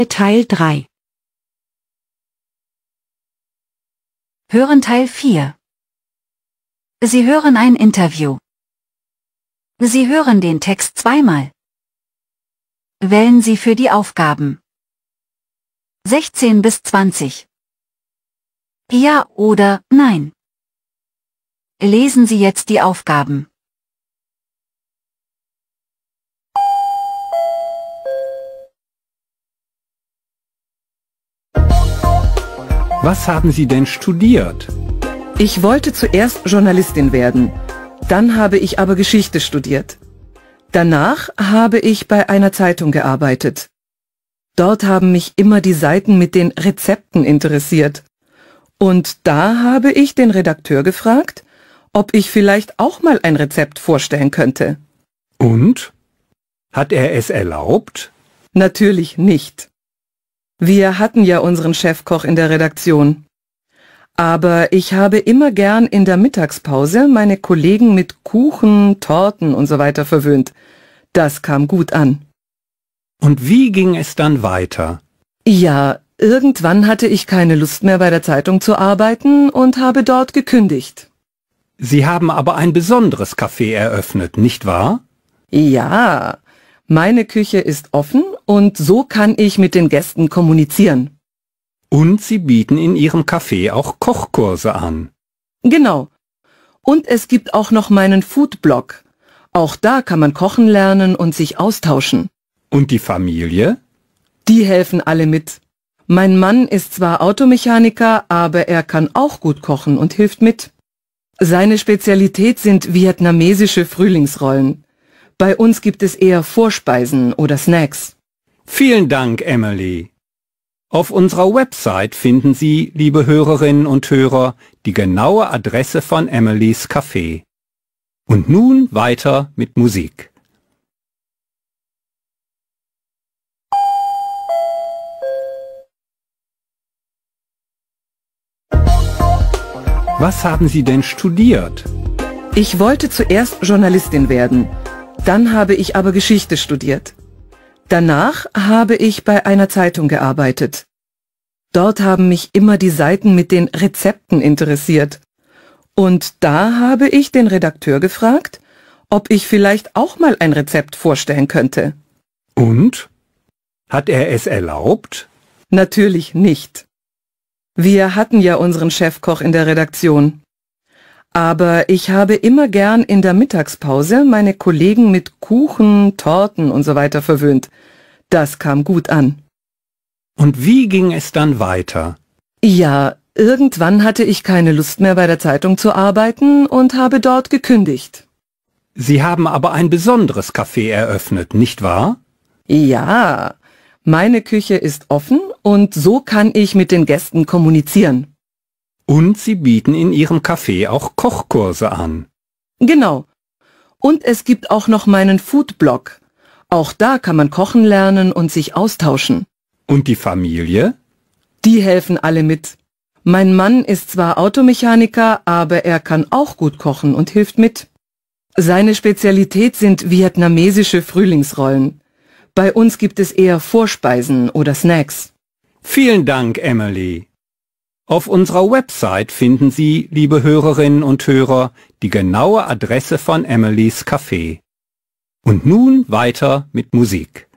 Teil 3. Hören Teil 4. Sie hören ein Interview. Sie hören den Text zweimal. Wählen Sie für die Aufgaben 16 bis 20. Ja oder nein. Lesen Sie jetzt die Aufgaben. Was haben Sie denn studiert? Ich wollte zuerst Journalistin werden. Dann habe ich aber Geschichte studiert. Danach habe ich bei einer Zeitung gearbeitet. Dort haben mich immer die Seiten mit den Rezepten interessiert. Und da habe ich den Redakteur gefragt, ob ich vielleicht auch mal ein Rezept vorstellen könnte. Und? Hat er es erlaubt? Natürlich nicht. Wir hatten ja unseren Chefkoch in der Redaktion. Aber ich habe immer gern in der Mittagspause meine Kollegen mit Kuchen, Torten und so weiter verwöhnt. Das kam gut an. Und wie ging es dann weiter? Ja, irgendwann hatte ich keine Lust mehr bei der Zeitung zu arbeiten und habe dort gekündigt. Sie haben aber ein besonderes Café eröffnet, nicht wahr? Ja, meine Küche ist offen und so kann ich mit den Gästen kommunizieren. Und Sie bieten in Ihrem Café auch Kochkurse an. Genau. Und es gibt auch noch meinen Foodblog. Auch da kann man kochen lernen und sich austauschen. Und die Familie? Die helfen alle mit. Mein Mann ist zwar Automechaniker, aber er kann auch gut kochen und hilft mit. Seine Spezialität sind vietnamesische Frühlingsrollen. Bei uns gibt es eher Vorspeisen oder Snacks. Vielen Dank, Emily. Auf unserer Website finden Sie, liebe Hörerinnen und Hörer, die genaue Adresse von Emilys Café. Und nun weiter mit Musik. Was haben Sie denn studiert? Ich wollte zuerst Journalistin werden. Dann habe ich aber Geschichte studiert. Danach habe ich bei einer Zeitung gearbeitet. Dort haben mich immer die Seiten mit den Rezepten interessiert. Und da habe ich den Redakteur gefragt, ob ich vielleicht auch mal ein Rezept vorstellen könnte. Und? Hat er es erlaubt? Natürlich nicht. Wir hatten ja unseren Chefkoch in der Redaktion. Aber ich habe immer gern in der Mittagspause meine Kollegen mit Kuchen, Torten und so weiter verwöhnt. Das kam gut an. Und wie ging es dann weiter? Ja, irgendwann hatte ich keine Lust mehr bei der Zeitung zu arbeiten und habe dort gekündigt. Sie haben aber ein besonderes Café eröffnet, nicht wahr? Ja, meine Küche ist offen und so kann ich mit den Gästen kommunizieren. Und Sie bieten in Ihrem Café auch Kochkurse an. Genau. Und es gibt auch noch meinen Foodblog. Auch da kann man kochen lernen und sich austauschen. Und die Familie? Die helfen alle mit. Mein Mann ist zwar Automechaniker, aber er kann auch gut kochen und hilft mit. Seine Spezialität sind vietnamesische Frühlingsrollen. Bei uns gibt es eher Vorspeisen oder Snacks. Vielen Dank, Emily. Auf unserer Website finden Sie, liebe Hörerinnen und Hörer, die genaue Adresse von Emilys Café. Und nun weiter mit Musik.